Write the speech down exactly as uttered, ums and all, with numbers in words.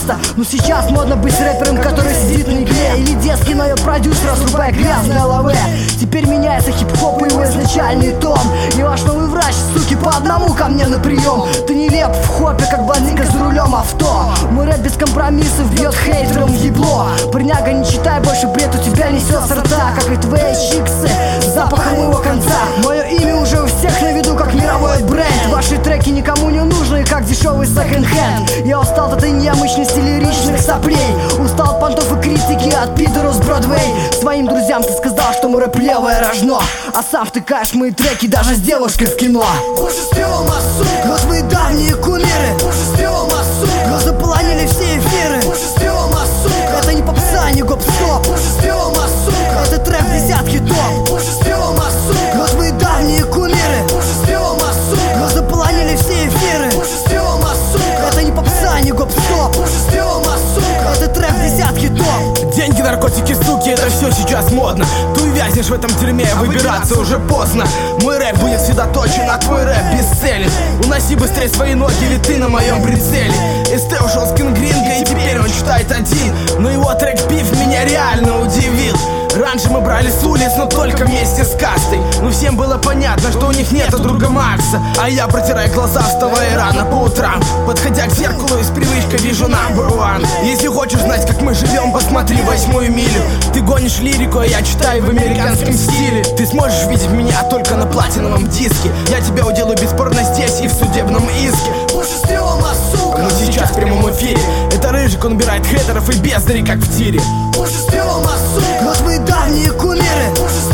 место. Но сейчас модно быть рэпером, который сидит на игле, или детский новый продюсер, срубая грязные эл вэ. Теперь меняется хип-хоп и его изначальный тон. И ваш новый врач, суки, по одному ко мне на прием. Ты не леп в хопе, как блондинка за рулем авто. Мой рэп без компромиссов бьет хейтерам в ебло. Парняга, не читай больше, бред у тебя несет с рта, как и твои чиксы с запахом моего конца. Мое имя уже у всех на виду, как мировой бренд. Ваши треки никому не нужны, как дешевый секонд-хенд. Я устал от этой немощности лиричных соплей. Устал от понтов и критики от пидоров с Бродвей. Своим друзьям ты сказал, что мой рэп левое рожно, а сам втыкаешь мои треки даже с девушкой в кино. Но твои давние кумиры но заполонили все эфиры. Это не попса, не гоп-стоп. Это трэп десятки топ. Но твои давние кумиры но заполонили все эфиры. Это не попса, не гоп-стоп. Это трэп десятки топ. Деньги, наркотики, суки, это все сейчас модно. Ты увязнешь в этом дерьме, выбираться уже поздно. Мой рэп будет всегда точен, а твой рэп бесцелен. Уноси быстрее свои ноги, ведь ты на моем прицеле. СТ ушел с Кингринга и теперь он читает один. Но его трек «Пив» меня реально удивил. Раньше мы брали с улиц, но только вместе с кастой. Но всем было понятно, что у них нету друга Макса. А я, протирая глаза, вставая рано по утрам, подходя к зеркалу и с привычкой вижу number one. Если хочешь знать, как мы живем, посмотри «Восьмую милю». Ты гонишь лирику, а я читаю в американском стиле. Ты сможешь видеть меня только на платиновом диске. Я тебя уделаю бесспорно здесь и в судебном иске. Но сейчас в прямом эфире это Рыжик, он убирает хейтеров и бездари, как в тире. Но твои давние кумиры